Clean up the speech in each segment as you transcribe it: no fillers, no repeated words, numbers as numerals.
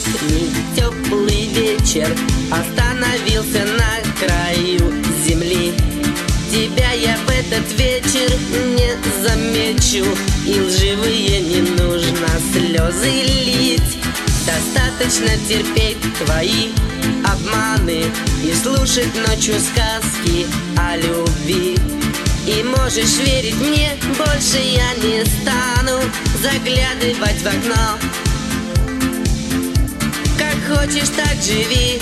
летний теплый вечер остановился на краю земли. Тебя я в этот вечер не замечу, и лживые не нужно слезы лить. Достаточно терпеть твои обманы и слушать ночью сказки о любви. И можешь верить мне, больше я не стану заглядывать в окно. Как хочешь, так живи.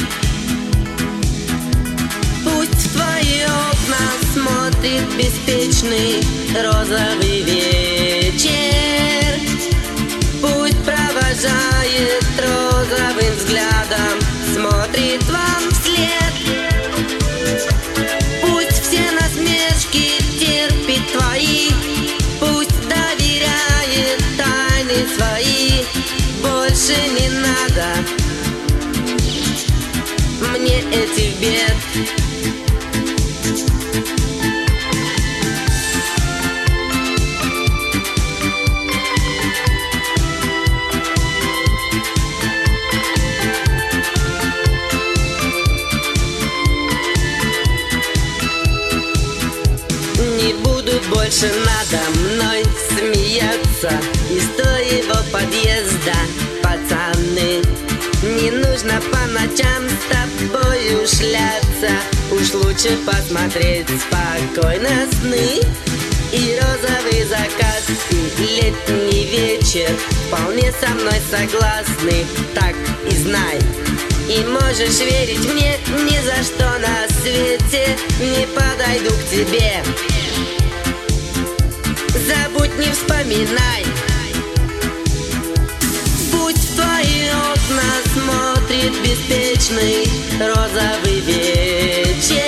Пусть в твои окна смотрит беспечный розовый вечер. Пусть провожает розовым взглядом, смотрит вам вслед. Пусть все насмешки терпит твои, пусть доверяет тайны свои. Больше не надо мне этих бед. Не будут больше надо мной смеяться из твоего подъезда, пацаны. Не нужно по ночам с тобою шляться, уж лучше посмотреть спокойно сны. И розовый закат, и летний вечер вполне со мной согласны, так и знай. И можешь верить мне, ни за что на свете не подойду к тебе. Забудь, не вспоминай. Пусть в твои окна смотрит беспечный розовый вечер.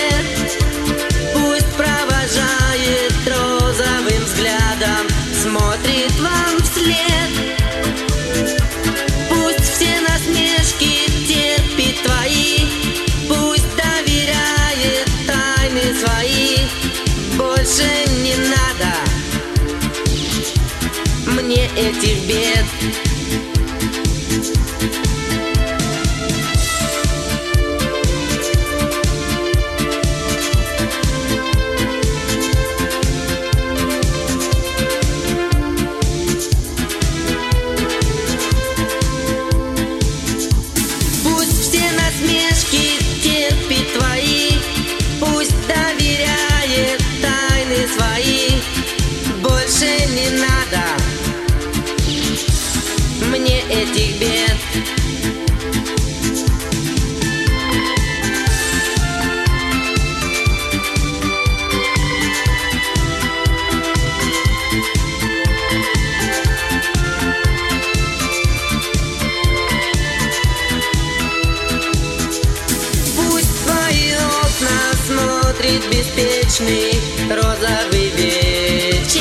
Пусть провожает розовым взглядом, смотрит вам вслед. Пусть все насмешки терпит твои, пусть доверяет тайны свои. Больше не надо мне этих бед. Пусть все насмешки терпит твои, пусть доверяет тайны свои. Больше не надо мне этих бед. Пусть в твои окна смотрит беспечный розовый вечер.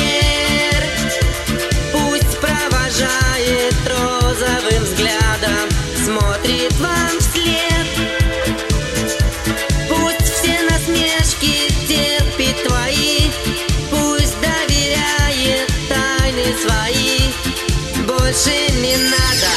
Пусть провожает розовым взглядом, смотрит вам вслед. Пусть все насмешки терпит твои, пусть доверяет тайны свои. Больше не надо